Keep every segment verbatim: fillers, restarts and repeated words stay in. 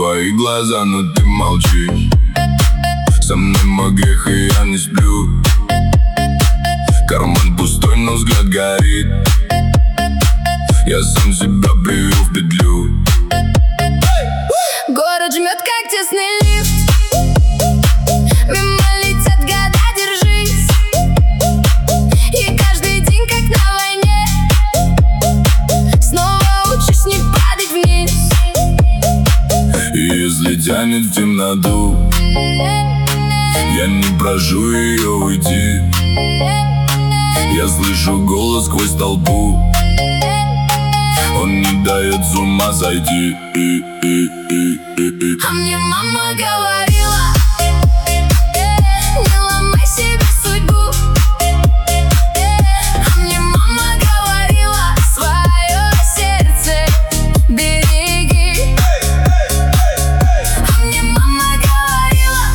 твои глаза, но ты молчишь. Со мной мой грех, и я не сплю. Карман пустой, но взгляд горит. Я сам себя привел в петлю. Город жмет, как тесный лифт. Мимо летят года, держись. И каждый день, как на войне, снова учусь не падать вниз. И если тянет в темноту, я не прошу ее уйти. Я слышу голос сквозь толпу. Он не дает с ума сойти. А мне мама говорила: не ломай себе судьбу. А мне мама говорила: свое сердце береги. А мне мама говорила: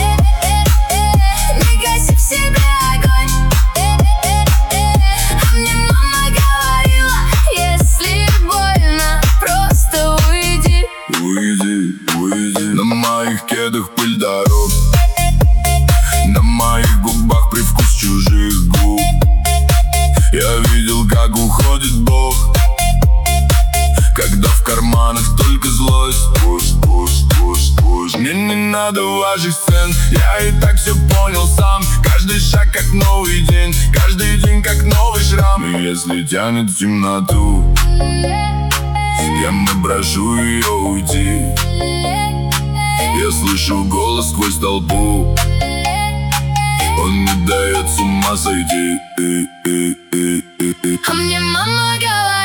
не гаси в себе огонь. А мне мама говорила: если больно, просто уйди. Уйди, уйди. На моих кедах пыль дорог, на моих губах привкус чужих губ. Я видел, как уходит Бог, когда в карманах только злость. Пусть, пусть, пусть, пусть. Мне не надо ваших сцен, я и так все понял сам. Каждый шаг как новый день, каждый день как новый шрам. И если тянет в темноту, я не прошу ее уйти. Я слышу голос сквозь толпу. Он не дает с ума сойти. А мне мама говорила: